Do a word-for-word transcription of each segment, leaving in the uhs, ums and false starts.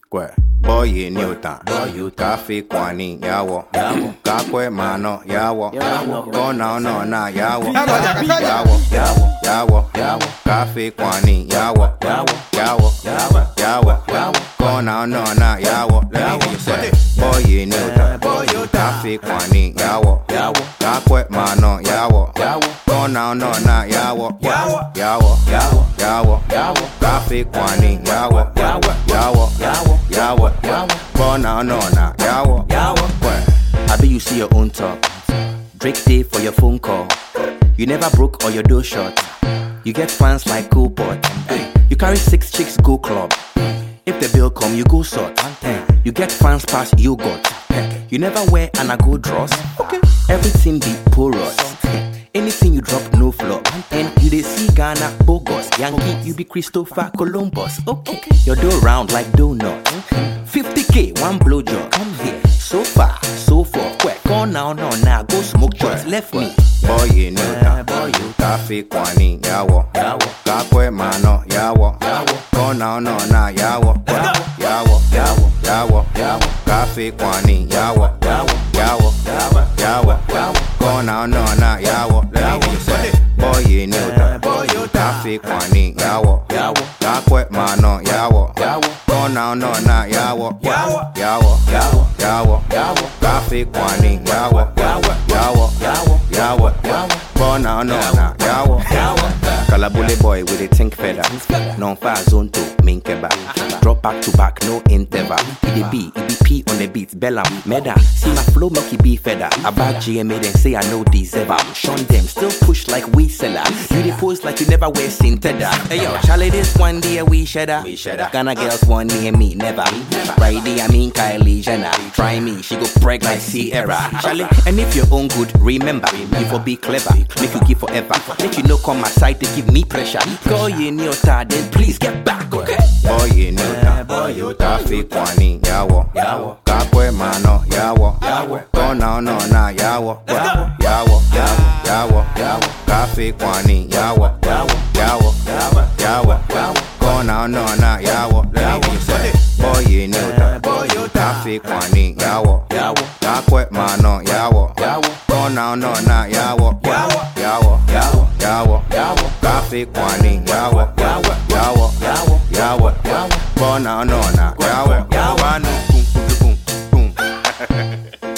Kwe, boy Newton, boy Kafi Kwani, Yawo, Yawo, Kakwe Mano, Yawo, Go now, no, na, Yawo, Yawo, Yawo, Yawo, Yawo, Kafi Kwani, Yawo, Yawo, Yawo, Yawo, Yawo, Go now, no, na, Yawo, let me hear you say, boy Newton, boy Kafi Kwani, Yawo, Yawo, Kakwe Mano, Yawo, Yawo, Go now, no, na, Yawo, Yawo, Yawo, Yawo, Yawo, Yawo, Kafi Kwani, Yawo, Yawo, Yawo, Yawo, Yawo, Yawo, born now, no, now, Yawo, Yawo, well, I bet you see your own talk. Drake day for your phone call. You never broke or your door shut. You get fans like Cool Pot. You carry six chicks go club. If the bill come, you go sort. You get fans past you got. You never wear an ago dross. Everything be porous. Anything you drop, no flop. And you dey see Ghana, bogus. Yankee, you be Christopher Columbus. Okay, your door round like donut. fifty K, one blowjob. Come here, so far, so far. Quick, go now, no, now, go smoke joints. Left me. Boy, you know that. Boy, you Kafi Kwani, Yawo, Yawo, Kakwe Mano, Yawo, Yawo, go now, no, now, Yawo, Yawo, Yawo, Yawo, Yawo, Kafi Kwani, Yawo, Yawo, Yawo, Yawo, Yawo, Yawo, go now, no, now, Yawo. Let me hear you say, boy, you know that. Boy, you Kafi Kwani, Yawo, Yawo, Kakwe Mano, Yawo, Yawo, go now, no, now, Yawo, Yawo, Yawo, Yawo, Yawo, Yawo, Kafi Kwani, Yawo, Yawo, Yawo, Yawo, Yawo, Yawo, go now, no, now, Yawo, Yawo. Kalabule boy with a think feather. Non far zone to main keba. Drop back to back, no interval. E D B, E D P on the beat, Bellam, Meda. See my flow, make it be feather. I back G M A then say I know deserve. Shun them, still push like we seller. You dey pose like you never wear Sinteda. Hey yo, Charlie, this one day we shedder. Ghana girls one near me, never. Right there, I mean Kylie Jenner. Try me, she go preg like Sierra. Charlie, and if you're own good, remember, you for be clever, make you give forever. Let you know come my side to give me pressure. Go you in your time, then please get back, okay? Boy, you know that. Boy, you Kafi Kwani, Yawo, Yawo, Kakwe Mano, Yawo, Yawo, go now, no, na, Yawo, Yawo, Yawo, Yawo, Yawo, Kafi Kwani, Yawo, Yawo, Yawo, Yawo, Yawo, go now, no, na, Yawo. Let me hear you say, boy, you know that. Boy, you Kafi Kwani, Yawo, Yawo, Kakwe Mano, Yawo, Yawo, go now, no, na, Yawo, Yawo, Yawo, Yawo, Yawo, Yawo, Kafi Kwani, Yawo, Yawo, Yawo, Yawo, Yawo, Yawo, go now, no, na, Yawo, Yawo, boom, boom, boom, boom.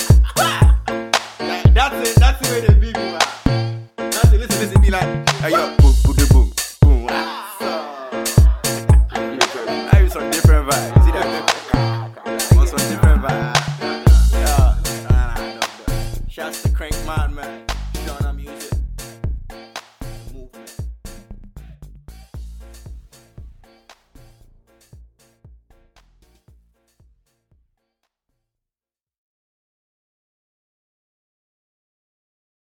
That's it, that's the way they beat me, man. That's it, listen, listen, be like, hey yo, boom, boom, boom, boom. I use some different vibes, see that? On some different vibes. Yeah, nah, nah, no, no. Shouts to Crank Man, man.